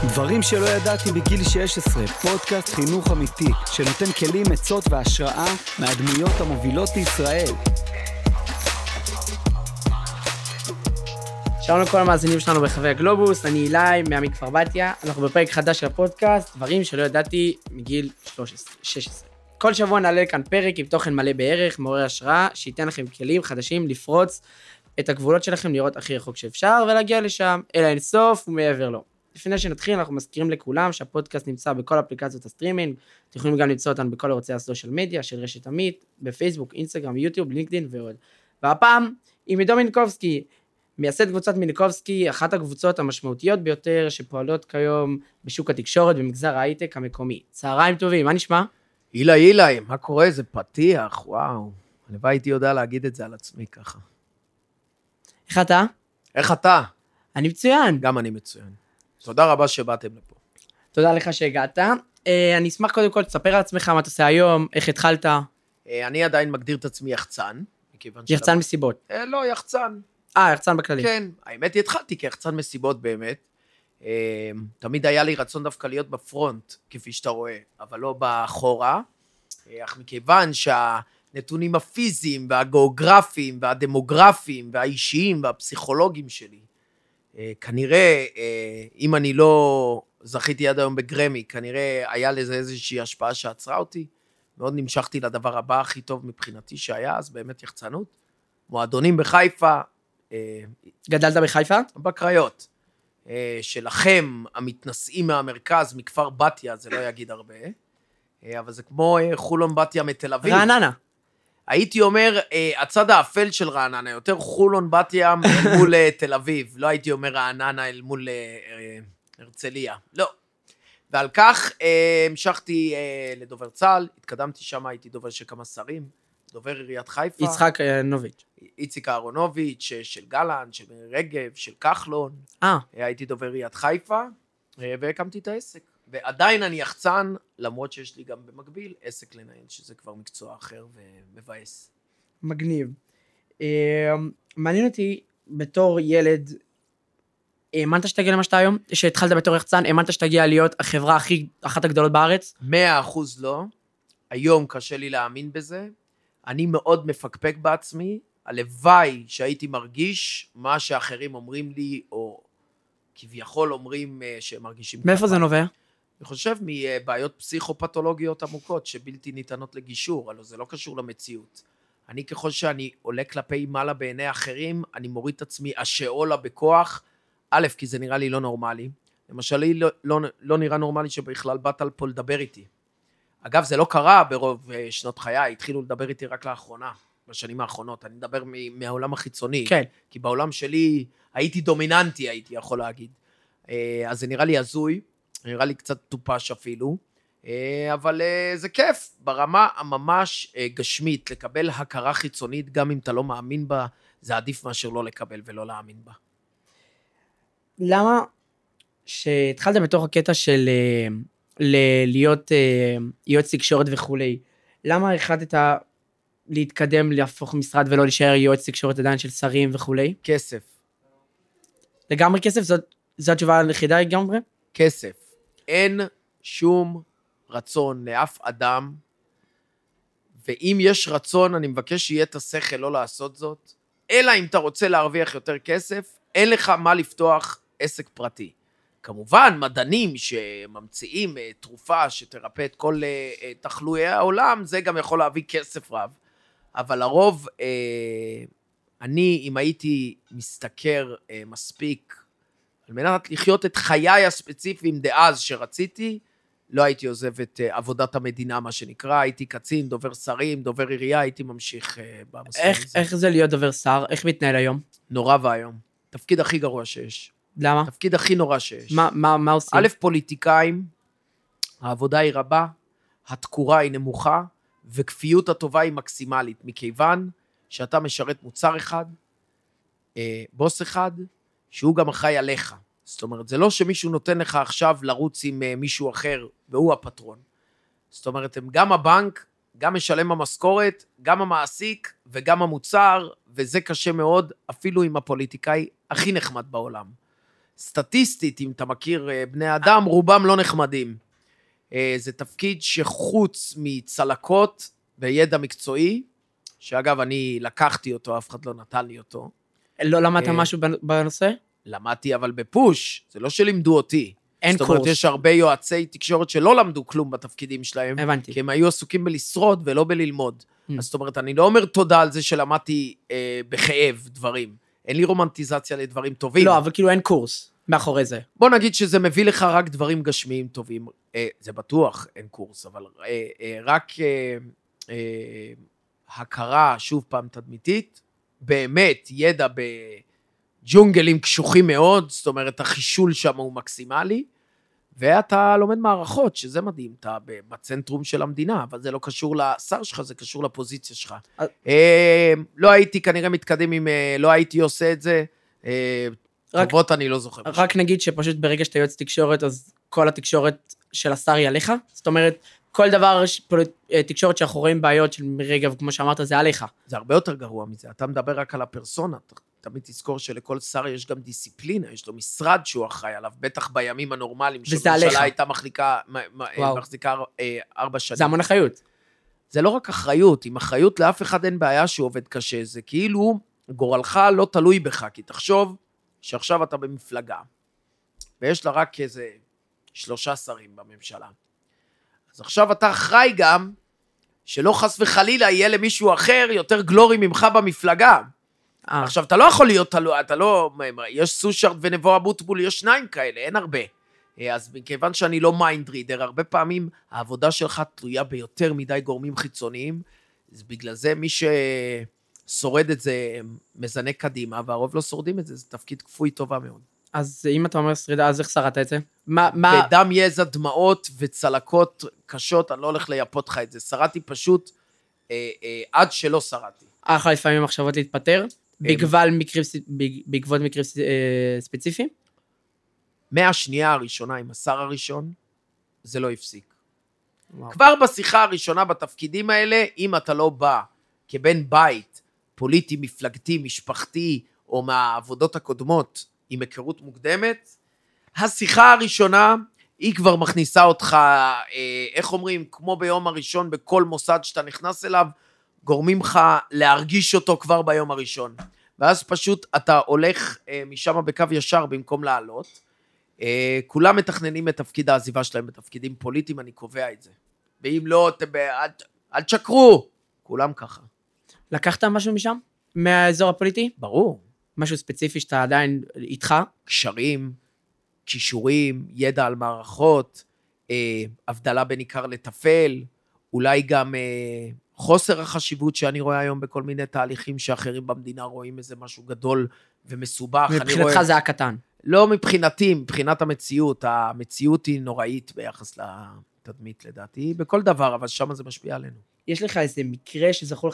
דברים שלא ידעתי בגיל 16, פודקאסט חינוך אמיתי, שנותן כלים, עצות והשראה מהדמויות המובילות לישראל. שלום לכל המאזינים שלנו בחווי הגלובוס, אני אילי מכפר בתיה, אנחנו בפרק חדש של הפודקאסט, דברים שלא ידעתי מגיל 16. כל שבוע נעלה כאן פרק עם תוכן מלא בערך, מעורר השראה, שייתן לכם כלים חדשים לפרוץ את הגבולות שלכם, לראות הכי רחוק שאפשר ולהגיע לשם, אל האינסוף ומעבר לו. לפני שנתחיל, אנחנו מזכירים לכולם שהפודקאסט נמצא בכל אפליקציות הסטרימינג, אתם יכולים גם למצוא אותנו בכל ערוצי הסושיאל מדיה של רשת עמית, בפייסבוק, אינסטגרם, יוטיוב, לינקדאין ועוד. והפעם, עם עידו מינקובסקי, מייסד קבוצת מינקובסקי, אחת הקבוצות המשמעותיות ביותר שפועלות כיום בשוק התקשורת במגזר ההייטק המקומי. צהריים טובים, מה נשמע? אילי, מה קורה? זה פתיח, וואו. הלוואי הייתי יודע להגיד את זה על עצמי ככה. איך אתה? איך אתה? אני מצוין. גם אני מצוין. תודה רבה שבאתם לפה. תודה לך שהגעת. אני אשמח קודם כל, תספר על עצמך מה אתה עושה היום, איך התחלת? אני עדיין מגדיר את עצמי יחצן. יחצן מסיבות. לא, יחצן. יחצן בכללי. כן, האמת התחלתי כיחצן מסיבות באמת. תמיד היה לי רצון דווקא להיות בפרונט, כפי שאתה רואה, אבל לא באחורה. אך מכיוון שהנתונים הפיזיים והגיאוגרפיים והדמוגרפיים והאישיים והפסיכולוגיים שלי, כנראה, אם אני לא זכיתי עד היום בגרמי, כנראה היה לזה איזושהי השפעה שעצרה אותי. מאוד נמשכתי לדבר הבא הכי טוב מבחינתי שהיה, אז באמת יחצנות. מועדונים בחיפה. גדלת בחיפה? בקריות. שלכם, המתנסים מהמרכז, מכפר בתיה, זה לא יגיד הרבה. אבל זה כמו חולון בתיה מתל אביב. רעננה. הייתי אומר, הצד האפל של רעננה, יותר חולון בתיה אל מול תל אביב. לא הייתי אומר רעננה אל מול הרצליה. לא. ועל כך המשכתי לדובר צה"ל, התקדמתי שם, הייתי דובר של כמה שרים, דובר עיריית חיפה. יצחק אהרונוביץ'. איציק אהרונוביץ', של גלנט, של רגב, של כחלון. הייתי דובר עיריית חיפה, והקמתי את העסק. ועדיין אני יחצן, למרות שיש לי גם במקביל עסק לנהל, שזה כבר מקצוע אחר ומבאס. מגניב. מעניין אותי, בתור ילד, האמנת שתגיע למה שאתה היום? שהתחלת בתור יחצן, האמנת שתגיע להיות החברה אחת הגדולות בארץ? 100% לא. היום קשה לי להאמין בזה. אני מאוד מפקפק בעצמי. הלוואי שהייתי מרגיש מה שאחרים אומרים לי, או כביכול אומרים שהם מרגישים. מאיפה זה נובע? אני חושב מבעיות פסיכופתולוגיות עמוקות, שבלתי ניתנות לגישור, אבל זה לא קשור למציאות. אני ככל שאני עולה כלפי מעלה בעיני אחרים, אני מוריד את עצמי השאולה בכוח, א', כי זה נראה לי לא נורמלי. למשל, לי לא נראה נורמלי שבכלל באת פה לדבר איתי. אגב, זה לא קרה ברוב שנות חיי, התחילו לדבר איתי רק לאחרונה, בשנים האחרונות. אני מדבר מהעולם החיצוני. כן. כי בעולם שלי הייתי דומיננטי, הייתי יכול להגיד. אז זה נראה לי הזוי, נראה לי קצת טופש אפילו, אבל זה כיף, ברמה הממש גשמית, לקבל הכרה חיצונית, גם אם אתה לא מאמין בה, זה עדיף מאשר לא לקבל ולא להאמין בה. למה שהתחלת בתוך הקטע של להיות יועץ תקשורת וכולי, למה החלטת להתקדם להפוך משרד ולא להישאר יועץ תקשורת עדיין של שרים וכולי? כסף. לגמרי כסף? זאת התשובה היחידה לגמרי? כסף. אין שום רצון לאף אדם, ואם יש רצון, אני מבקש שיהיה את השכל לא לעשות זאת, אלא אם אתה רוצה להרוויח יותר כסף, אין לך מה לפתוח עסק פרטי. כמובן, מדענים שממציאים תרופה שתרפא את כל תחלואי העולם, זה גם יכול להביא כסף רב. אבל לרוב, אני, אם הייתי מסתכר מספיק, על מנת לחיות את חיי הספציפיים דאז שרציתי, לא הייתי עוזב את עבודת המדינה, מה שנקרא, הייתי קצין, דובר שרים, דובר עירייה, הייתי ממשיך במסלול הזה. איך זה להיות דובר שר? איך מתנהל היום? נורא והיום. תפקיד הכי גרוע שיש. למה? תפקיד הכי נורא שיש. מה עושים? א', פוליטיקאים, העבודה היא רבה, התקורה היא נמוכה, וכפיות הטובה היא מקסימלית, מכיוון שאתה משרת מוצר אחד, בוס אחד, שהוא גם אחראי עליך. זאת אומרת, זה לא שמישהו נותן לך עכשיו לרוץ עם מישהו אחר, והוא הפטרון. זאת אומרת, הם גם הבנק, גם משלם המשכורת, גם המעסיק וגם המוצר, וזה קשה מאוד, אפילו עם הפוליטיקאי הכי נחמד בעולם. סטטיסטית, אם אתה מכיר בני אדם, רובם לא נחמדים. זה תפקיד שחוץ מצלקות וידע מקצועי, שאגב, אני לקחתי אותו, אף אחד לא נתן לי אותו. לא למדת משהו בנושא? למדתי, אבל בפוש, זה לא שלימדו אותי. אין זאת אומרת, קורס. יש הרבה יועצי תקשורת שלא למדו כלום בתפקידים שלהם, הבנתי. כי הם היו עסוקים בלשרוד ולא בללמוד. אז זאת אומרת, אני לא אומר תודה על זה שלמדתי בכאב דברים. אין לי רומנטיזציה לדברים טובים. לא, אבל כאילו אין קורס מאחורי זה. בוא נגיד שזה מביא לך רק דברים גשמיים טובים. זה בטוח, אין קורס, אבל רק הכרה, שוב פעם תדמיתית, באמת ידע בג'ונגלים קשוחים מאוד, זאת אומרת, החישול שם הוא מקסימלי, ואתה לומד מערכות, שזה מדהים, אתה בצנטרום של המדינה, אבל זה לא קשור לשר שלך, זה קשור לפוזיציה שלך. לא הייתי כנראה מתקדם אם לא הייתי עושה את זה, טובות אני לא זוכר. רק נגיד שפשוט ברגע שאתה יועץ תקשורת, אז כל התקשורת של השר היא עליך, זאת אומרת, כל דבר, תקשורת שאנחנו רואים בעיות של רגע, וכמו שאמרת, זה עליך. זה הרבה יותר גרוע מזה, אתה מדבר רק על הפרסונה, תמיד תזכור שלכל שר יש גם דיסציפלינה, יש לו משרד שהוא אחראי עליו, בטח בימים הנורמליים, שהממשלה הייתה מחזיקה 4 שנים. זה המון אחריות. זה לא רק אחריות, עם אחריות לאף אחד אין בעיה שהוא עובד קשה, זה כאילו גורלך לא תלוי בך, כי תחשוב שעכשיו אתה במפלגה, ויש לה רק איזה 3 שרים בממשלה. אז עכשיו אתה אחראי גם, שלא חס וחלילה יהיה למישהו אחר יותר גלורי ממך במפלגה. עכשיו, אתה לא יכול להיות תלוי, אתה לא, יש סושארד ונבו אבוטבול, יש 2 כאלה, אין הרבה. אז מכיוון שאני לא מיינד רידר, הרבה פעמים העבודה שלך תלויה ביותר מדי גורמים חיצוניים, אז בגלל זה מי ששורד את זה מזנק קדימה, והרוב לא שורדים את זה, זה תפקיד כפוי טובה מאוד. אז אם אתה אומר שרידה, אז איך שרת את זה? בדם יזע, דמעות וצלקות קשות, אני לא הולך לייפות לך את זה, שרתי פשוט עד שלא שרתי. לך לפעמים מחשבות להתפטר, בעקבות מקרים ספציפיים? מהשנייה הראשונה עם השר הראשון, זה לא הפסיק. כבר בשיחה הראשונה בתפקידים האלה, אם אתה לא בא כבן בית, פוליטי, מפלגתי, משפחתי, או מהעבודות הקודמות, עם היכרות מוקדמת, השיחה הראשונה, היא כבר מכניסה אותך, איך אומרים, כמו ביום הראשון, בכל מוסד שאתה נכנס אליו, גורמים לך להרגיש אותו כבר ביום הראשון. ואז פשוט אתה הולך משם בקו ישר במקום לעלות, כולם מתכננים את תפקיד העזיבה שלהם בתפקידים פוליטיים, אני קובע את זה. ואם לא, אל תשקרו, כולם ככה. לקחת משהו משם? מהאזור הפוליטי? ברור. משהו ספציפי שאתה עדיין איתך? קשרים, כישורים, ידע על מערכות, הבדלה בין עיקר לטפל, אולי גם חוסר החשיבות שאני רואה היום בכל מיני תהליכים שאחרים במדינה רואים איזה משהו גדול ומסובך. מבחינתך זה הקטן. לא מבחינתי, מבחינת המציאות, המציאות היא נוראית ביחס לתדמית לדעתי, בכל דבר, אבל שם זה משפיע עלינו. יש לך איזה מקרה שזכור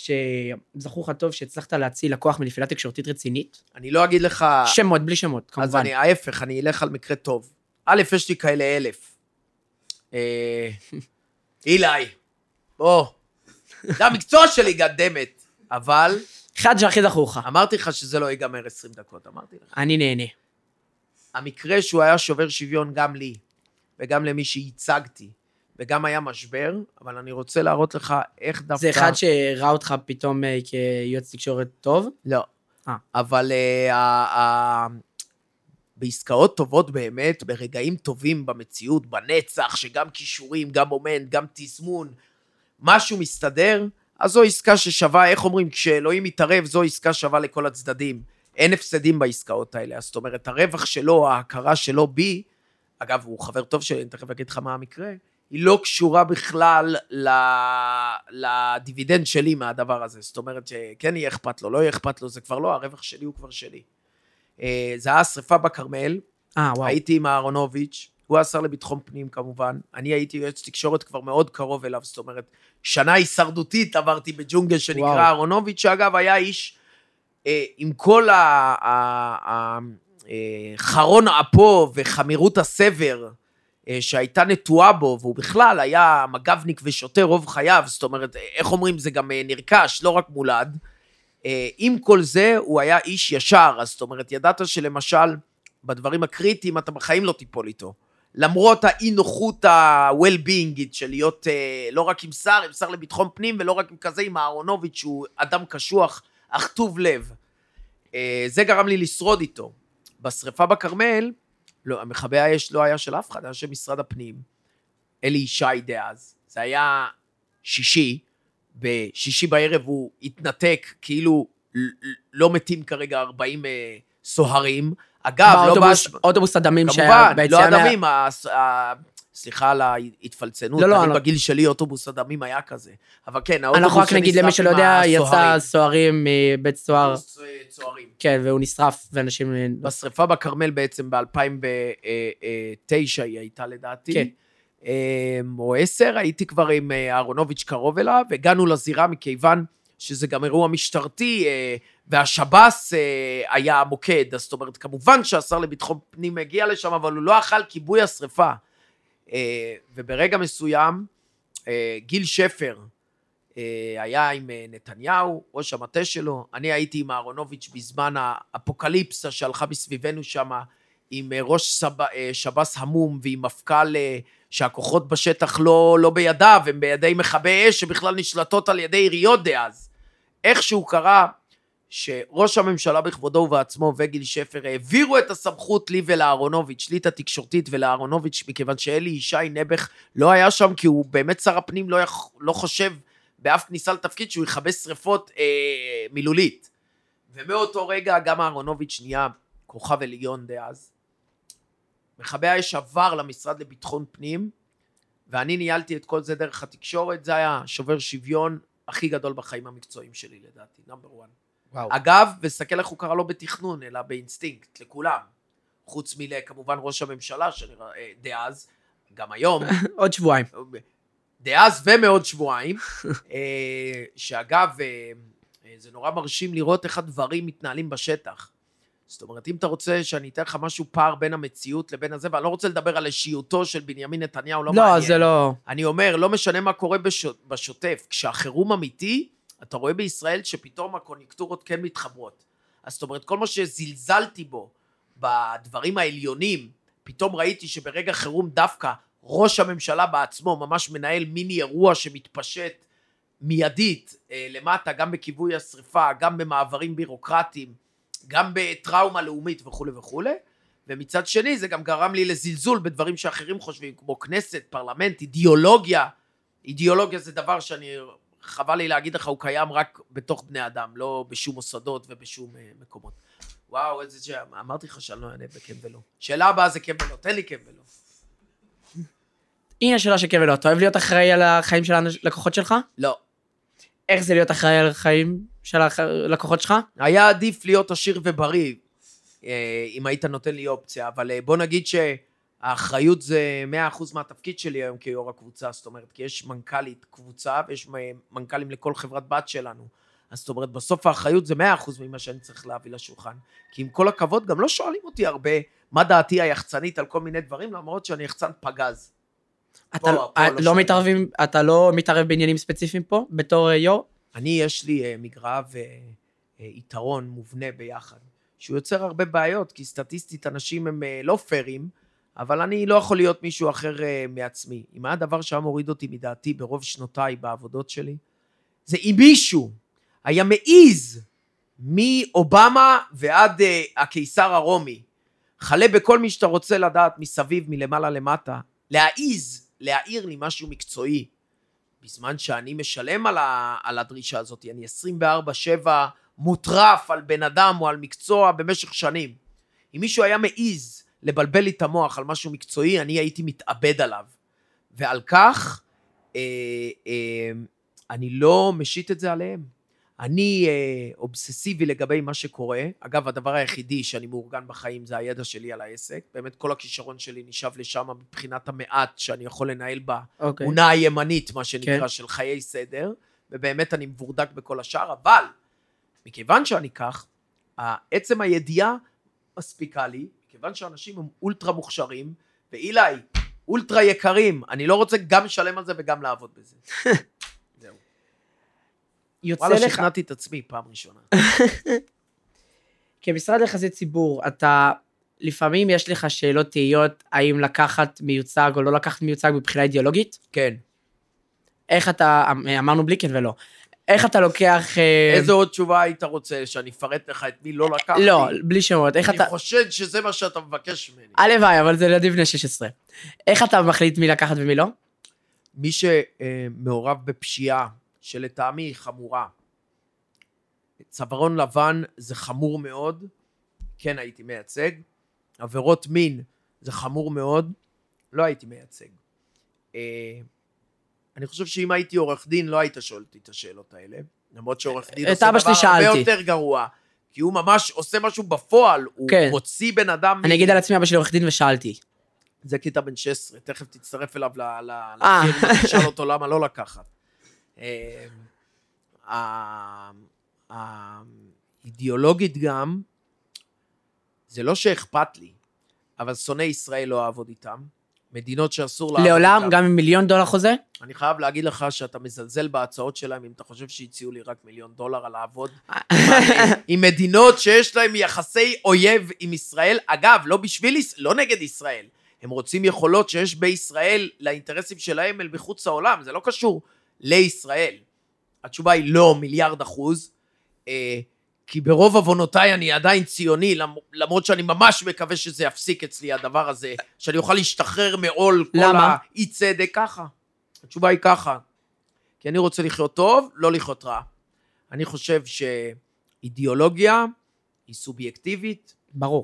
לך טוב שהצלחת להציל לקוח מנפילה תקשורתית רצינית? אני לא אגיד לך... שמות, בלי שמות, כמובן. אז ההפך, אני אלך על מקרה טוב. א', יש לי כאלה 1000. אילי, זה המקצוע שלי, גדמת. אבל... אחד שהכי זכור לך. אמרתי לך שזה לא ייגמר 20 דקות, אמרתי לך. אני נהנה. המקרה שהוא היה שובר שוויון גם לי, וגם למי שייצגתי, וגם היה משבר, אבל אני רוצה להראות לך איך דווקא... זה אחד שראה אותך פתאום כיועץ תקשורת טוב? לא. אבל בעסקאות טובות באמת, ברגעים טובים במציאות, בנצח, שגם כישורים, גם מומנט, גם תזמון, משהו מסתדר, אז זו עסקה ששווה, איך אומרים, כשאלוהים מתערב, זו עסקה שווה לכל הצדדים. אין הפסדים בעסקאות האלה, אז זאת אומרת, הרווח שלו, ההכרה שלו בי, אגב, הוא חבר טוב שלי, אני תכף אגיד לך מה המקרה, היא לא קשורה בכלל לדיבידנד שלי מהדבר הזה. זאת אומרת שכן יהיה אכפת לו, לא יהיה אכפת לו, זה כבר לא, הרווח שלי הוא כבר שלי. זה היה שריפה בכרמל, הייתי עם אהרונוביץ', הוא השר לביטחון פנים כמובן, אני הייתי יועץ תקשורת כבר מאוד קרוב אליו, זאת אומרת, שנה הישרדותית עברתי בג'ונגל שנקרא אהרונוביץ', שאגב היה איש עם כל חרון אפו וחמירות הסבר, שהייתה נטועה בו, והוא בכלל היה מגבניק ושוטר רוב חייו, זאת אומרת, איך אומרים, זה גם נרכש, לא רק מולד, עם כל זה, הוא היה איש ישר, אז זאת אומרת, ידעת שלמשל, בדברים הקריטיים אתה בחיים לא תיפול איתו. למרות האי נוחות ה-well-beingית של להיות לא רק עם שר לביטחון פנים, ולא רק עם כזה עם אהרונוביץ' שהוא אדם קשוח, אך טוב לב. זה גרם לי לשרוד איתו. בשריפה בכרמל, לא, המכבי האש לא היה של אף אחד, היה של משרד הפנים. אלי ישי דאז. זה היה שישי, בשישי בערב הוא התנתק, כאילו לא מתים כרגע 40 סוהרים. אגב, לא אוטובוס הדמים שהיה ביציאה... כמובן, לא הדמים, סליחה על ההתפלצנות, אני בגיל שלי אוטובוס הדמים היה כזה. אבל כן, האוטובוס אנחנו רק נגיד למי שלא יודע, יצא סוהרים מבית סוהר. צוערים. כן, והוא נשרף, ואנשים... בשריפה בכרמל בעצם ב-2009 היא הייתה לדעתי. כן. או 10, הייתי כבר עם אהרונוביץ' קרוב אליו, הגענו לזירה מכיוון שזה גם אירוע משטרתי, והשב"ס היה המוקד, אז זאת אומרת, כמובן שהשר לביטחון פנים הגיע לשם, אבל הוא לא אכל כיבוי השריפה. וברגע מסוים, גיל שפר היה עם נתניהו, ראש המטה שלו, אני הייתי עם אהרונוביץ' בזמן האפוקליפסה שהלכה מסביבנו שם, עם ראש שב"ס המום ועם מפכ"ל שהכוחות בשטח לא בידיו, הם בידי מכבי אש שבכלל נשלטות על ידי עיריות דאז. איכשהו קרה שראש הממשלה בכבודו ובעצמו וגיל שפר העבירו את הסמכות לי ולאהרונוביץ', שליט התקשורתית ולאהרונוביץ', מכיוון שאלי ישי נבח לא היה שם, כי הוא באמת שר הפנים לא חושב באף כניסה לתפקיד שהוא יכבה שריפות מילולית. ומאותו רגע גם אהרונוביץ' נהיה כוכב עליון דאז. מכבי האש עבר למשרד לביטחון פנים, ואני ניהלתי את כל זה דרך התקשורת, זה היה שובר שוויון הכי גדול בחיים המקצועיים שלי לדעתי, נאמבר 1. וואו. אגב, וסתכל איך הוא קרא לו בתכנון, אלא באינסטינקט, לכולם. חוץ כמובן ראש הממשלה דאז, גם היום. עוד שבועיים. דאז ומעוד שבועיים, שאגב, זה נורא מרשים לראות איך הדברים מתנהלים בשטח. זאת אומרת, אם אתה רוצה שאני אתן לך משהו פער בין המציאות לבין הזה, ואני לא רוצה לדבר על אישיותו של בנימין נתניהו, לא מעניין. לא, זה לא... אני אומר, לא משנה מה קורה בשוטף, כשהחירום אמיתי, אתה רואה בישראל שפתאום הקונקטורות כן מתחברות. אז זאת אומרת, כל מה שזלזלתי בו, בדברים העליונים, פתאום ראיתי שברגע חירום דווקא, ראש הממשלה בעצמו ממש מנהל מיני אירוע שמתפשט מיידית למטה, גם בכיבוי השריפה, גם במעברים בירוקרטיים, גם בטראומה לאומית וכו' וכו'. ומצד שני זה גם גרם לי לזלזול בדברים שאחרים חושבים, כמו כנסת, פרלמנט, אידיאולוגיה. אידיאולוגיה זה דבר שאני, חבל לי להגיד לך, הוא קיים רק בתוך בני אדם, לא בשום מוסדות ובשום מקומות. וואו, איזה שם, אמרתי לך שאני לא אענה בכן ולא. שאלה הבאה זה כן ולא, תן לי כן ולא. הנה שאלה שכן ולא, אתה אוהב להיות אחראי על החיים של הלקוחות שלך? לא. איך זה להיות אחראי על החיים של הלקוחות שלך? היה עדיף להיות עשיר ובריא, אם היית נותן לי אופציה, אבל בוא נגיד שהאחריות זה 100% מהתפקיד שלי היום כיו"ר הקבוצה, זאת אומרת, כי יש מנכ"לית קבוצה, ויש מנכ"לים לכל חברת בת שלנו, אז זאת אומרת, בסוף האחריות זה 100% ממה שאני צריך להביא לשולחן, כי עם כל הכבוד גם לא שואלים אותי הרבה, מה דעתי היחצנית על כל מיני דברים, למרות שאני יחצן פגז. אתה לא מתערב בעניינים ספציפיים פה, בתור יו"ר? יש לי מגרע ויתרון מובנה ביחד, שהוא יוצר הרבה בעיות, כי סטטיסטית אנשים הם לא פיירים, אבל אני לא יכול להיות מישהו אחר מעצמי. אם היה דבר שהיה מוריד אותי מדעתי ברוב שנותיי בעבודות שלי, זה אם מישהו היה מעיז מאובמה ועד הקיסר הרומי, חלה בכל מי שאתה רוצה לדעת מסביב, מלמעלה למטה, להעיר לי משהו מקצועי, בזמן שאני משלם על הדרישה הזאת, אני 24/7 מוטרף על בן אדם או על מקצוע במשך שנים. אם מישהו היה מעיז לבלבל לי את המוח על משהו מקצועי, אני הייתי מתאבד עליו. ועל כך, אני לא משית את זה עליהם. אני אובססיבי לגבי מה שקורה. אגב, הדבר היחידי שאני מאורגן בחיים זה הידע שלי על העסק. באמת כל הכישרון שלי נשאב לשם מבחינת המעט שאני יכול לנהל בה עונה הימנית, מה שנקרא, של חיי סדר. ובאמת אני מבורדק בכל השאר, אבל מכיוון שאני כך, עצם הידיעה מספיקה לי, מכיוון שאנשים הם אולטרה מוכשרים, ואילי, אולטרה יקרים, אני לא רוצה גם לשלם על זה וגם לעבוד בזה. זהו. וואלה, שכנעתי את עצמי פעם ראשונה. כמשרד יחסי ציבור, אתה לפעמים יש לך שאלות תהיות, האם לקחת מיוצג או לא לקחת מיוצג מבחינה אידיאולוגית? כן. איך אתה, אמרנו בלי כן ולא, איך אתה לוקח... איזו עוד תשובה היית רוצה, שאני אפרט לך את מי לא לקחתי? לא, בלי שמות, איך אתה... אני חושד שזה מה שאתה מבקש ממני. הלוואי, אבל זה ילדים בני 16. איך אתה מחליט מי לקחת ומי לא? מי שמעורב בפשיעה, שלטעמי היא חמורה. צווארון לבן זה חמור מאוד, כן הייתי מייצג. עבירות מין זה חמור מאוד, לא הייתי מייצג. אני חושב שאם הייתי עורך דין, לא היית שואל אותי את השאלות האלה. למרות שעורך דין עושה דבר הרבה יותר גרוע. כי הוא ממש עושה משהו בפועל, הוא מוציא בן אדם... אני אגיד על עצמי, אבא שלי עורך דין ושאלתי. זה כיתה בן 16, תכף תצטרף אליו לפירמה, תשאל אותו למה לא לקחת. האידיאולוגית גם, זה לא שאכפת לי, אבל שונאי ישראל לא אעבוד איתם. מדינות שאסור לעבוד איתם. לעולם, גם עם $1,000,000 חוזה? אני חייב להגיד לך שאתה מזלזל בהצעות שלהם, אם אתה חושב שהציעו לי רק $1,000,000 על לעבוד. עם מדינות שיש להם יחסי אויב עם ישראל, אגב, לא בשביל, לא נגד ישראל. הם רוצים יכולות שיש בישראל לאינטרסים שלהם אל מחוץ העולם, זה לא קשור לישראל. התשובה היא לא, 1,000,000,000%, כי ברוב עוונותיי אני עדיין ציוני, למרות שאני ממש מקווה שזה יפסיק אצלי הדבר הזה, שאני אוכל להשתחרר מעול כל האי צדק ככה. התשובה היא ככה, כי אני רוצה לחיות טוב, לא לחיות רע. אני חושב שאידיאולוגיה היא סובייקטיבית. ברור.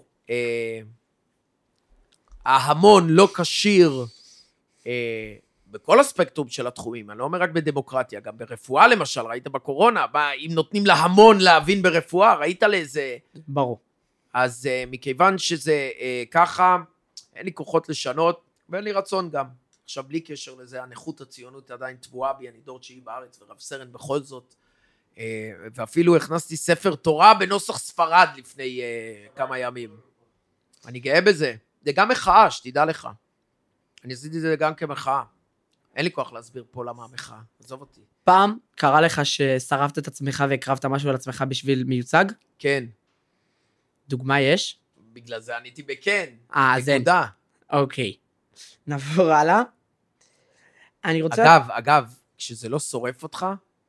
ההמון לא קשיר בכל הספקטרום של התחומים, אני לא אומר רק בדמוקרטיה, גם ברפואה למשל, ראית בקורונה, אם נותנים להמון להבין ברפואה, ראית לאיזה... ברור. אז מכיוון שזה ככה, אין לי כוחות לשנות, ואין לי רצון גם. עכשיו בלי קשר לזה, הנכות הציונות עדיין טבועה בי, אני דור 9 בארץ ורב סרן בכל זאת, ואפילו הכנסתי ספר תורה בנוסח ספרד לפני כמה ימים. אני גאה בזה. זה גם מחאה, שתדע לך. אני עשיתי את זה גם כמחאה. אין לי כוח להסביר פה למה המחאה. עזוב אותי. פעם קרה לך ששרפת את עצמך והקרבת משהו על עצמך בשביל מיוצג? כן. דוגמה יש? בגלל זה עניתי בכן. אז אין. נקודה. אוקיי. נעבור הלאה. אני רוצה... אגב, כשזה לא שורף אותך,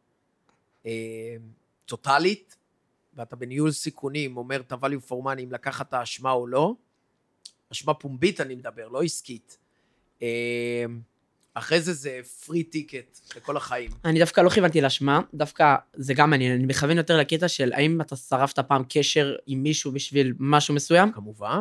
טוטלית, ואתה בניהול סיכונים, אומר את ה-value for money, אם לקחת את האשמה או לא, אשמה פומבית אני מדבר, לא עסקית. אחרי זה פרי טיקט לכל החיים. אני דווקא לא כיוונתי לאשמה, דווקא זה גם מעניין, אני מכוון יותר לקטע של האם אתה שרפת פעם קשר עם מישהו בשביל משהו מסוים? כמובן.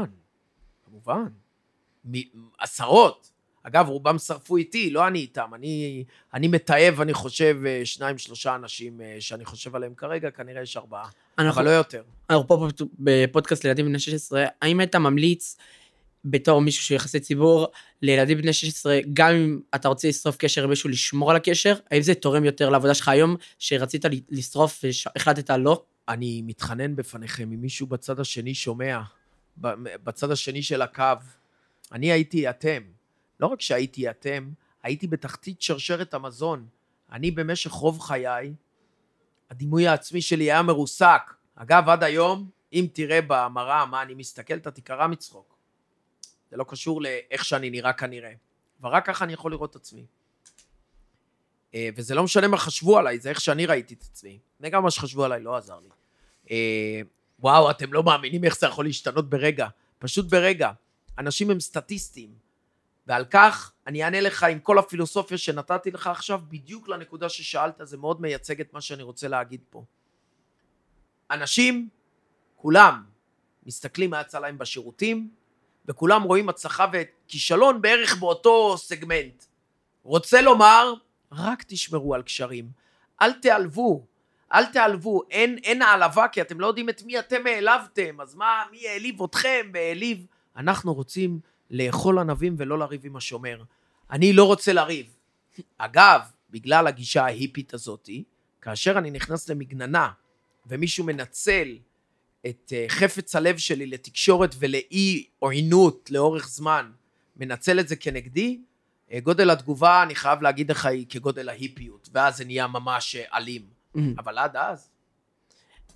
עשרות. אגב, רובם שרפו איתי, לא אני איתם. אני מתאהב, אני חושב, 2-3 אנשים שאני חושב עליהם כרגע, כנראה יש 4, אבל לא יותר. אנחנו פה בפודקאסט לילדים בני 16, האם היית ממליץ בתור מישהו שיחסי ציבור לילדים בני 16, גם אם אתה רוצה לשרוף קשר עם מישהו, לשמור על הקשר, האם זה תורם יותר לעבודה שלך היום, שרצית לשרוף והחלטת לא? אני מתחנן בפניכם, אם מישהו בצד השני שומע, בצד השני של הקו, אני הייתי אתם. לא רק שהייתי אתם, הייתי בתחתית שרשרת המזון. אני במשך רוב חיי, הדימוי העצמי שלי היה מרוסק. אגב, עד היום, אם תראה במראה מה אני מסתכל, אתה תקרא מצחוק. זה לא קשור לאיך שאני נראה כנראה. ורק ככה אני יכול לראות את עצמי. וזה לא משנה מה חשבו עליי, זה איך שאני ראיתי את עצמי. וגם מה שחשבו עליי לא עזר לי. וואו, אתם לא מאמינים איך זה יכול להשתנות ברגע. פשוט ברגע. אנשים הם סטטיסטים. ועל כך אני אענה לך עם כל הפילוסופיה שנתתי לך עכשיו, בדיוק לנקודה ששאלת, זה מאוד מייצג את מה שאני רוצה להגיד פה. אנשים, כולם, מסתכלים מה יצא להם בשירותים, וכולם רואים הצלחה וכישלון בערך באותו סגמנט. רוצה לומר, רק תשמרו על קשרים. אל תעלבו, אין העלבה, כי אתם לא יודעים את מי אתם העלבתם, אז מי העליב אתכם והעליב? אנחנו רוצים לאכול ענבים ולא לריב עם השומר. אני לא רוצה לריב. אגב, בגלל הגישה ההיפית הזאת, כאשר אני נכנס למגננה, ומישהו מנצל את חפץ הלב שלי לתקשורת ולאי עוינות לאורך זמן, מנצל את זה כנגדי, גודל התגובה, אני חייב להגיד לך, היא כגודל ההיפיות, ואז זה נהיה ממש אלים. אבל עד אז.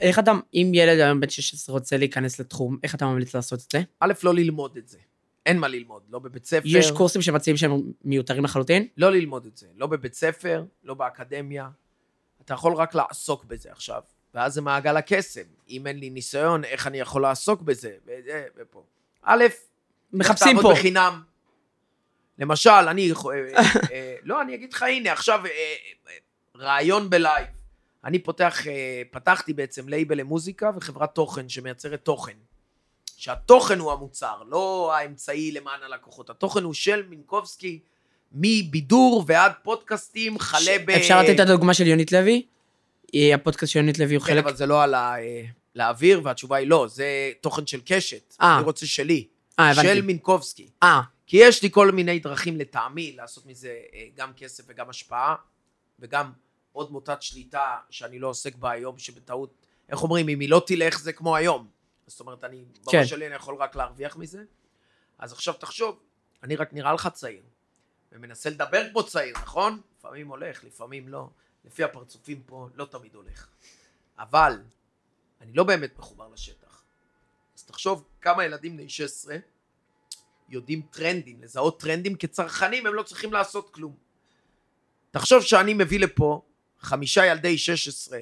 איך אתה, אם ילד היום בן 16 רוצה להיכנס לתחום, איך אתה ממליץ לעשות את זה? א', לא ללמוד את זה. אין מה ללמוד, לא בבית ספר. יש קורסים שמציעים שהם מיותרים לחלוטין? לא ללמוד את זה, לא בבית ספר, לא באקדמיה. אתה יכול רק לעסוק בזה עכשיו, ואז זה מעגל הקסם. אם אין לי ניסיון, איך אני יכול לעסוק בזה? ופה. א', מחפשים פה. תעבוד בחינם. למשל, אני אגיד לך, הנה, עכשיו, רעיון בלייב. אני פתחתי בעצם לייבל למוזיקה וחברת תוכן שמייצרת תוכן. שהתוכן הוא המוצר, לא האמצעי למען הלקוחות. התוכן הוא של מינקובסקי, מבידור ועד פודקאסטים, חלה אפשר לתת את הדוגמה של יונית לוי? הפודקאסט של יונית לוי הוא חלק... אבל זה לא על להעביר, והתשובה היא לא, זה תוכן של קשת. אני רוצה שלי. של מינקובסקי. כי יש לי כל מיני דרכים לטעמי, לעשות מזה גם כסף וגם השפעה, וגם עוד מוטת שליטה שאני לא עוסק בה היום, שבטעות, איך אומרים, אם היא לא תלך זה כמו היום. זאת אומרת, בראש שלי אני יכול רק להרוויח מזה. אז עכשיו תחשוב, אני רק נראה לך צעיר, ומנסה לדבר כמו צעיר, נכון? לפעמים הולך, לפעמים לא. לפי הפרצופים פה, לא תמיד הולך. אבל, אני לא באמת מחובר לשטח. אז תחשוב כמה ילדים בני 16 יודעים טרנדים, לזהות טרנדים כצרכנים, הם לא צריכים לעשות כלום. תחשוב שאני מביא לפה 5 ילדי 16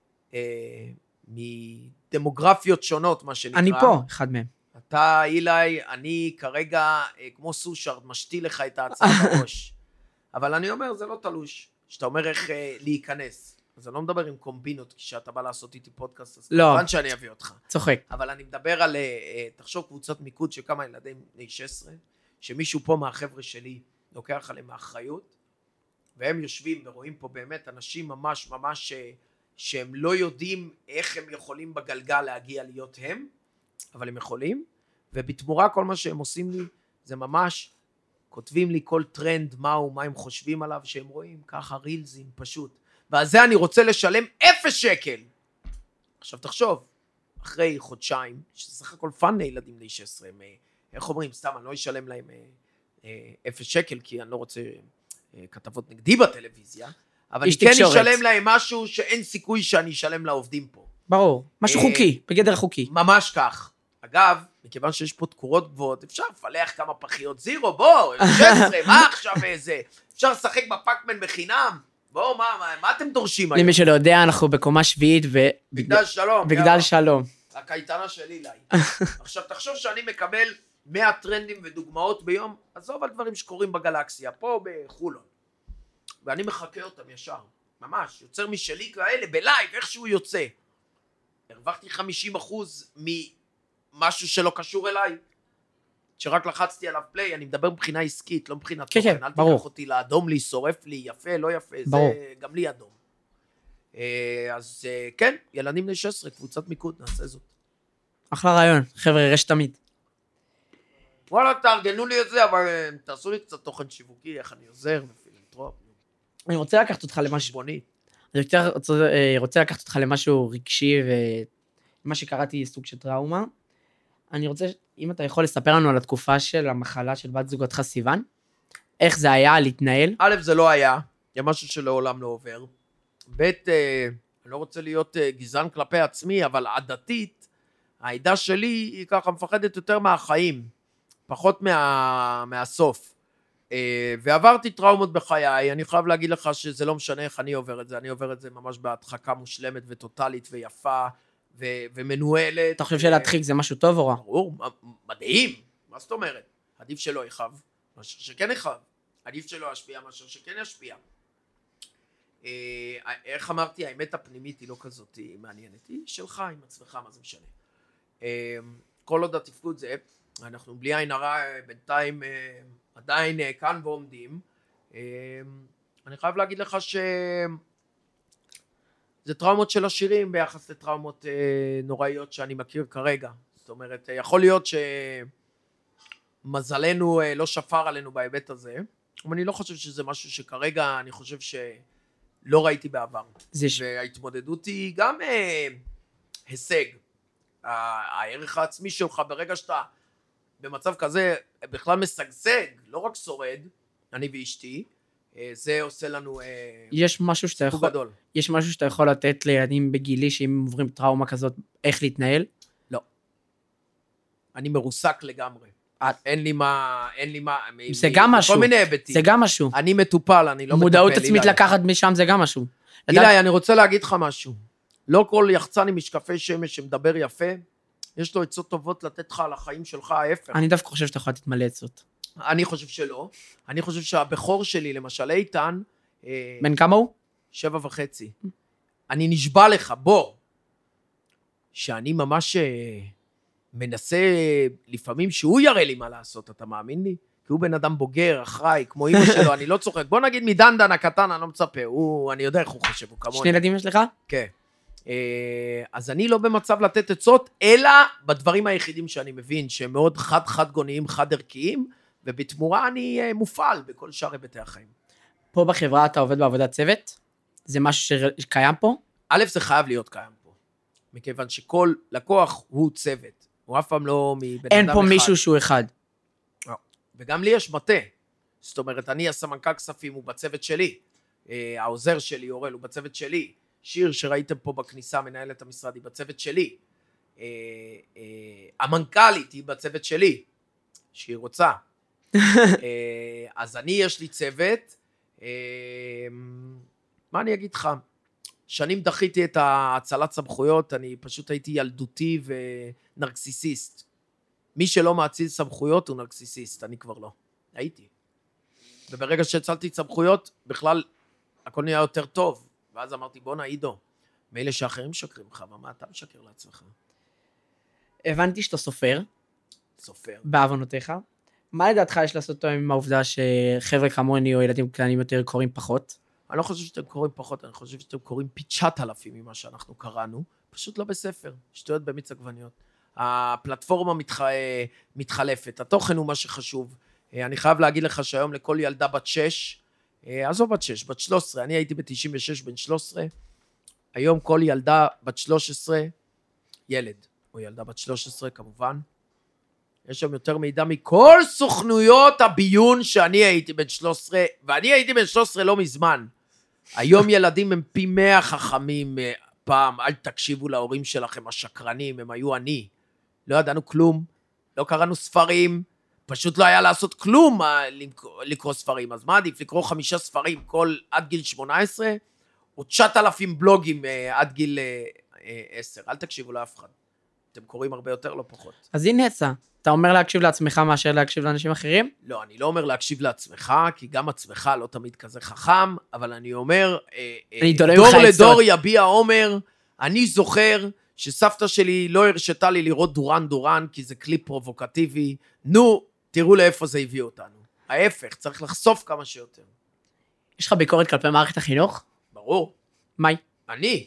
מדמוגרפיות שונות, מה שנקרא. אני פה, אחד מהם. אתה, אילי, אני כרגע, כמו סושארד, משתיל לך את ההצעה בראש. אבל אני אומר, זה לא תלוש. שאתה אומר איך להיכנס. אז אני לא מדבר עם קומבינות, כשאתה בא לעשות איתי פודקאסט, אז לא. כמובן שאני אביא אותך. צוחק. אבל אני מדבר על, תחשוב קבוצת מיקוד של כמה ילדים בני 16, שמישהו פה מהחבר'ה שלי לוקח עליהם האחריות, והם יושבים ורואים פה באמת אנשים ממש ממש שהם לא יודעים איך הם יכולים בגלגל להגיע להיות הם, אבל הם יכולים, ובתמורה כל מה שהם עושים לי, זה ממש כותבים לי כל טרנד מהו, מה הם חושבים עליו, שהם רואים ככה רילזים פשוט, ועל זה אני רוצה לשלם 0 שקל. עכשיו תחשוב, אחרי חודשיים, שזה סך הכל פן לילדים בני 16, איך אומרים, סתם אני לא אשלם להם 0 שקל, כי אני לא רוצה כתבות נגדי בטלוויזיה, אבל אני כן אשלם להם משהו שאין סיכוי שאני אשלם לעובדים פה. ברור, משהו חוקי, בגדר חוקי. ממש כך. אגב, מכיוון שיש פה תקורות גבוהות, אפשר לפלח כמה פחיות זירו, בוא, 16, מה עכשיו איזה? אפשר לשחק בפאקמן בחינם? בואו, מה אתם דורשים היום? למי שלא יודע, אנחנו בקומה שביעית בגדל שלום. בגדל שלום. הקייטנה שלי לי. עכשיו, תחשוב שאני מקבל 100 טרנדים ודוגמאות ביום, עזוב על דברים שקורים בגלקסיה, פה בחולון. ואני מחכה אותם ישר, ממש, יוצר משלי כאלה, בלייב, איך שהוא יוצא. הרווחתי 50% ממשהו שלא קשור אליי, שרק לחצתי עליו פליי, אני מדבר מבחינה עסקית, לא מבחינת תוכן, אל תיקח אותי לאדום לי, שורף לי, יפה, לא יפה, זה גם לי אדום. אז כן, ילדים בני 16, קבוצת מיקוד, נעשה זאת. אחלה רעיון, חבר'ה, רש תמיד. וואלה, תארגנו לי את זה, אבל תעשו לי קצת תוכן שיווקי, איך אני עוזר, ופילנטרופ. אני רוצה לקחת אותך למשהו, אני רוצה לקחת אותך למשהו רגשי, ומה שקראתי סוג של טראומה. אני רוצה, אם אתה יכול לספר לנו על התקופה של המחלה של בת זוגתך סיוון, איך זה היה להתנהל? א', זה לא היה, זה משהו שלעולם לא עובר. ב', אני לא רוצה להיות גזען כלפי עצמי, אבל עדתית, העדה שלי היא ככה מפחדת יותר מהחיים, פחות מהסוף. ועברתי טראומות בחיי, אני חייב להגיד לך שזה לא משנה איך אני עובר את זה, אני עובר את זה ממש בהדחקה מושלמת וטוטלית ויפה ומנוהלת. אתה חושב שלהדחיק זה משהו טוב או רע? ברור, מדהים, מה זאת אומרת? עדיף שלא יחב, מאשר שכן יחב, עדיף שלא ישפיע, מאשר שכן ישפיע. איך אמרתי, האמת הפנימית היא לא כזאת, היא מעניינת, היא שלך עם עצמך, מה זה משנה. כל עוד התפקוד זה, אנחנו בלי עין הרע בינתיים עדיין כאן ועומדים. אני חייב להגיד לך זה טראומות של השירים ביחס לטראומות נוראיות שאני מכיר כרגע. זאת אומרת, יכול להיות שמזלנו לא שפר עלינו בהיבט הזה, אבל אני לא חושב שזה משהו שכרגע אני חושב שלא ראיתי בעבר. וההתמודדות היא גם הישג. הערך העצמי שלך ברגע שאתה במצב כזה בכלל משגשג, לא רק שורד, אני ואשתי, זה עושה לנו יש משהו שאתה יכול לתת לילדים בגילי, שאם עוברים טראומה כזאת, איך להתנהל? לא. אני מרוסק לגמרי. אין לי מה... זה גם משהו. כל מיני היבטים. זה גם משהו. אני מטופל, אני לא מטפל. מודעות עצמית לקחת משם זה גם משהו. אילי, אני רוצה להגיד לך משהו. לא כל יחצן עם משקפי שמש שמדבר יפה, יש לו עצות טובות לתת לך על החיים שלך, ההפך. אני דווקא חושב שאתה יכול לתת מלא עצות. אני חושב שלא. אני חושב שהבכור שלי, למשל איתן... בן כמה הוא? 7.5. אני נשבע לך, בוא, שאני ממש מנסה לפעמים שהוא יראה לי מה לעשות, אתה מאמין לי? כי הוא בן אדם בוגר, אחראי, כמו אמא שלו, אני לא צוחק. בוא נגיד מדנדן הקטן, אני לא מצפה, אני יודע איך הוא חושב, הוא כמוני. 2 ילדים יש לך? כן. אז אני לא במצב לתת עצות, אלא בדברים היחידים שאני מבין, שהם מאוד חד גוניים, חד ערכיים, ובתמורה אני מופעל בכל שאר היבטי החיים. פה בחברה אתה עובד בעבודת צוות? זה משהו שקיים פה? א', זה חייב להיות קיים פה. מכיוון שכל לקוח הוא צוות. הוא אף פעם לא מבן אדם אחד. אין פה מישהו שהוא אחד. וגם לי יש מטה. זאת אומרת, אני הסמנכ"ל כספים, הוא בצוות שלי. העוזר שלי, אורל, הוא בצוות שלי. שיר שראיתם פה בכניסה, מנהלת המשרד, היא בצוות שלי. המנכ"לית היא בצוות שלי. שהיא רוצה. אז אני, יש לי צוות. מה אני אגיד לך? שנים דחיתי את ההצלת סמכויות, אני פשוט הייתי ילדותי ונרקסיסיסט. מי שלא מאציל סמכויות הוא נרקסיסיסט, אני כבר לא. הייתי. וברגע שהצלתי סמכויות, בכלל הכל נהיה יותר טוב. ואז אמרתי, בוא נעידו. מאלה שאחרים שקרים לך, מה אתה משקר לעצמך? הבנתי שאתה סופר. סופר. בעוונותיך. מה לדעתך יש לעשות עם העובדה שחבר'ה כמוני או ילדים קטנים יותר קוראים פחות? אני לא חושב שאתם קוראים פחות, אני חושב שאתם קוראים פי 9,000 ממה שאנחנו קראנו, פשוט לא בספר, שטויות במיץ עגבניות. הפלטפורמה מתחלפת, התוכן הוא מה שחשוב. אני חייב להגיד לך שהיום לכל ילדה בת 6, עזוב בת 6, בת 13, אני הייתי ב-96 בן 13, היום כל ילדה בת 13, ילד, או ילדה בת 13 כמובן, יש שם יותר מידע מכל סוכנויות הביון שאני הייתי בן 13, ואני הייתי בן 13 לא מזמן. היום ילדים הם פי 100 חכמים פעם, אל תקשיבו להורים שלכם, השקרנים, הם היו אני. לא ידענו כלום, לא קראנו ספרים, פשוט לא היה לעשות כלום לקרוא ספרים. אז מה עדיף? לקרוא 5 ספרים עד גיל 18, או 9,000 בלוגים עד גיל 10. אל תקשיבו לאף אחד. אתם קוראים הרבה יותר, לא פחות. אז הנה עצה. אתה אומר להקשיב לעצמך מאשר להקשיב לאנשים אחרים? לא, אני לא אומר להקשיב לעצמך, כי גם עצמך לא תמיד כזה חכם, אבל אני אומר, דור לדור יביע עומר, אני זוכר שסבתא שלי לא הרשתה לי לראות דורן, כי זה קליפ פרובוקטיבי, נו, תראו לאיפה זה הביא אותנו. ההפך, צריך לחשוף כמה שיותר. יש לך ביקורת כלפי מערכת החינוך? ברור. מהי? אני.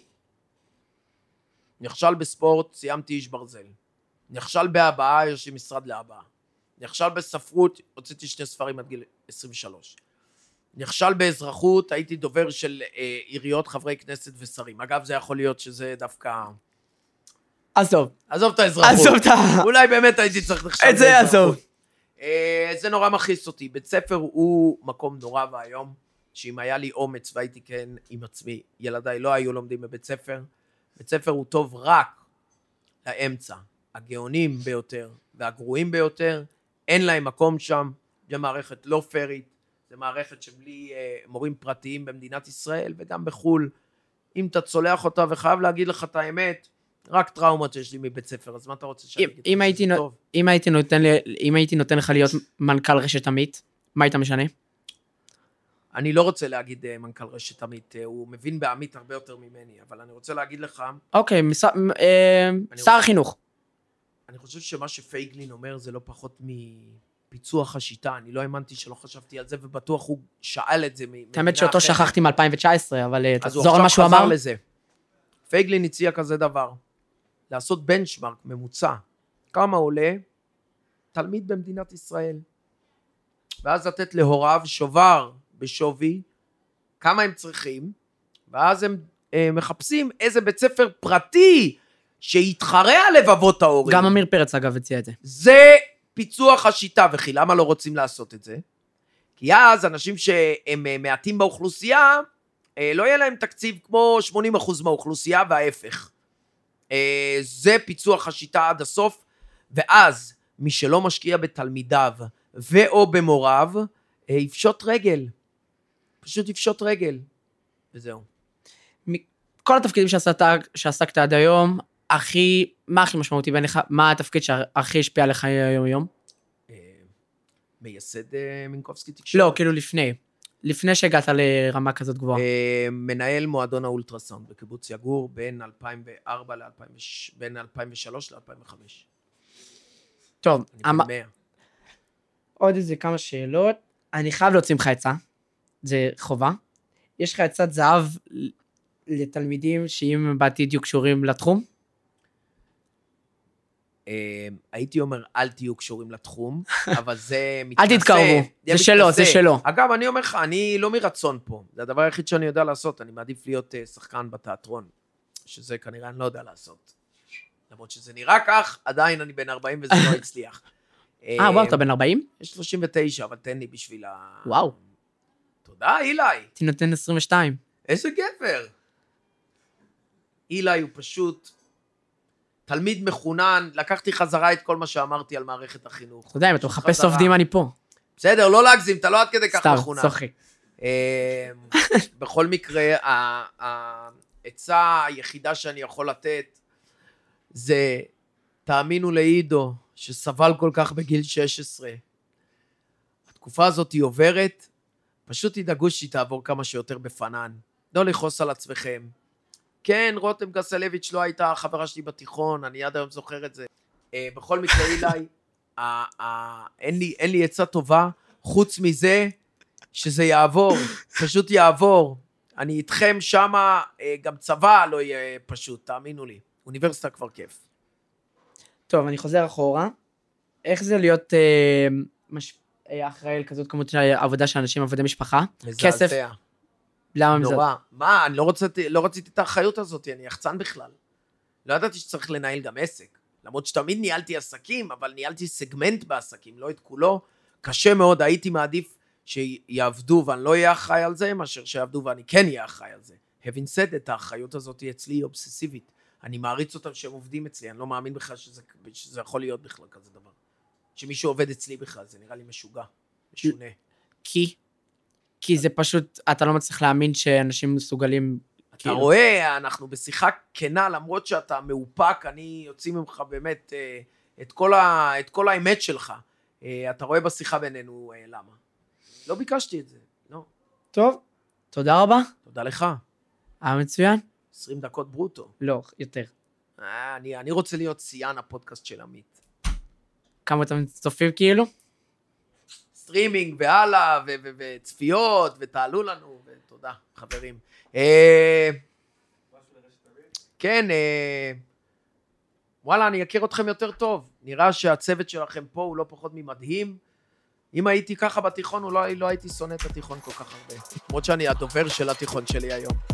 נכשל בספורט, סיימתי איש ברזל. נכשל בהבאה, יש לי משרד להבאה. נכשל בספרות, הוצאתי 2 ספרים עד גיל 23. נכשל באזרחות, הייתי דובר של עיריות, חברי כנסת ושרים. אגב, זה יכול להיות שזה דווקא... עזוב את האזרחות. אולי באמת הייתי צריך נכשל באזרחות. את זה עזוב. זה נורא מכעיס אותי. בית ספר הוא מקום נורא והיום, שאם היה לי אומץ והייתי כן עם עצמי, ילדיי לא היו לומדים בבית ספר. בית ספר הוא טוב רק לאמצע. הגאונים ביותר והגרועים ביותר, אין להם מקום שם, זו מערכת לא פרית, זו מערכת שבלי מורים פרטיים במדינת ישראל וגם בחול, אם אתה צולח אותה וחייב להגיד לך את האמת, רק טראומות יש לי מבית ספר, אז מה אתה רוצה שאני אגיד? אם הייתי נותן לך להיות מנכ"ל רשת עמית, מה היית משנה? אני לא רוצה להגיד מנכ"ל רשת עמית, הוא מבין בעמית הרבה יותר ממני, אבל אני רוצה להגיד לך... אוקיי, שר החינוך. אני חושב שמה שפייגלין אומר זה לא פחות מפיצוח השיטה, אני לא האמנתי שלא חשבתי על זה, ובטוח הוא שאל את זה. האמת שאותו שכחתי מ-2019, אבל תחזור על מה שהוא אמר. לזה. פייגלין הציע כזה דבר, לעשות בנצ'מרק ממוצע, כמה עולה תלמיד במדינת ישראל, ואז לתת להוריו שובר בשווי, כמה הם צריכים, ואז הם מחפשים איזה בית ספר פרטי, שיתחרה על לבבות ההורים. גם אמיר פרץ אגב הציע את זה. זה פיצוח השיטה, וכי למה לא רוצים לעשות את זה? כי אז אנשים שהם מעטים באוכלוסייה, לא יהיה להם תקציב כמו 80% מהאוכלוסייה וההפך. זה פיצוח השיטה עד הסוף, ואז מי שלא משקיע בתלמידיו ואו במוריו, יפשוט רגל. פשוט יפשוט רגל. וזהו. כל התפקידים שעסקת עד היום, מה הכי משמעותי בעיניך? מה התפקיד שהכי השפיע עליך היום? מייסד מינקובסקי תקשורת. לא, כאילו לפני שהגעת לרמה כזאת גבוהה. מנהל מועדון האולטרסאונד בקיבוץ יגור בין 2003 ל-2005. טוב, אני בן 100. עוד איזה כמה שאלות. אני חייב להוציא ממך עצה, זה חובה. יש לך עצת זהב לתלמידים שאם בעתיד יהיו קשורים לתחום? הייתי אומר, אל תהיו קשורים לתחום, אבל זה מתנשא. אל תתקרבו, זה שלו, זה שלו. אגב, אני אומר לך, אני לא מרצון פה. זה הדבר היחיד שאני יודע לעשות. אני מעדיף להיות שחקן בתיאטרון, שזה כנראה אני לא יודע לעשות. למרות שזה נראה כך, עדיין אני בן 40 וזה לא הצליח. וואו, אתה בן 40? יש 39, אבל תן לי בשביל וואו. תודה, אילי. תינתן 22. איזה גבר. אילי הוא פשוט תלמיד מחונן, לקחתי חזרה את כל מה שאמרתי על מערכת החינוך. אתה יודע, אם אתה מחפש עובדים, אני פה. בסדר, לא להגזים, אתה לא עד כדי כך מחונן. סתם, צוחק. בכל מקרה, העצה היחידה שאני יכול לתת, זה, תאמינו לעידו, שסבל כל כך בגיל 16. התקופה הזאת היא עוברת, פשוט תדאגו שהיא תעבור כמה שיותר בפנן. לא לחוס על עצמכם. כן, רותם גסלביץ' לא הייתה החברה שלי בתיכון, אני עד היום זוכר את זה. בכל מקרה, אילי, אין לי עצה טובה, חוץ מזה שזה יעבור, פשוט יעבור. אני איתכם שמה, גם צבא לא יהיה פשוט, תאמינו לי. אוניברסיטה כבר כיף. טוב, אני חוזר אחורה. איך זה להיות אחראי על כזאת כמות עבודה של אנשים, עבודי משפחה? כסף? למה מזה? נורא. מה, אני לא רציתי את האחריות הזאת, אני יחצן בכלל. לא ידעתי שצריך לנהל גם עסק. למרות שתמיד ניהלתי עסקים, אבל ניהלתי סגמנט בעסקים, לא את כולו. קשה מאוד, הייתי מעדיף שיעבדו ואני לא אהיה אחראי על זה, מאשר שיעבדו ואני כן אהיה אחראי על זה. having said את האחריות הזאת אצלי היא אובססיבית. אני מעריץ אותם שהם עובדים אצלי, אני לא מאמין בכלל שזה יכול להיות בכלל כזה דבר. שמישהו עובד אצלי בכלל, זה נראה לי משוגע, משונה. כי זה פשוט, אתה לא מצליח להאמין שאנשים מסוגלים... אתה רואה, אנחנו בשיחה כנה, למרות שאתה מאופק, אני יוציא ממך באמת את כל האמת שלך. אתה רואה בשיחה בינינו למה. לא ביקשתי את זה, לא. טוב, תודה רבה. תודה לך. היה מצוין. 20 דקות ברוטו. לא, יותר. אני רוצה להיות שיאן הפודקאסט של עמית. כמה אתם צופים כאילו? סטרימינג והלאה, וצפיות, ותעלו לנו, ותודה, חברים. כן, וואלה, אני אכיר אתכם יותר טוב. נראה שהצוות שלכם פה הוא לא פחות ממדהים. אם הייתי ככה בתיכון, אולי לא הייתי שונא את התיכון כל כך הרבה. למרות שאני הדובר של התיכון שלי היום.